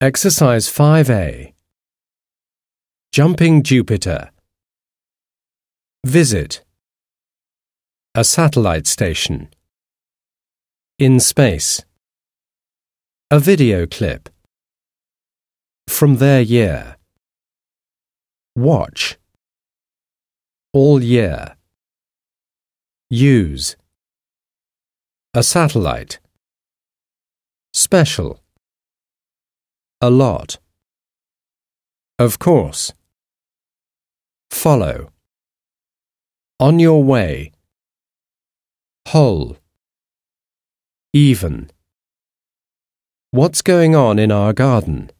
Exercise 5A. Jumping Jupiter. Visit. A satellite station. In space. A video clip. From their year. Watch. All year. Use. A satellite. Special. A lot. Of course. Follow. On your way. Whole. Even. What's going on in our garden?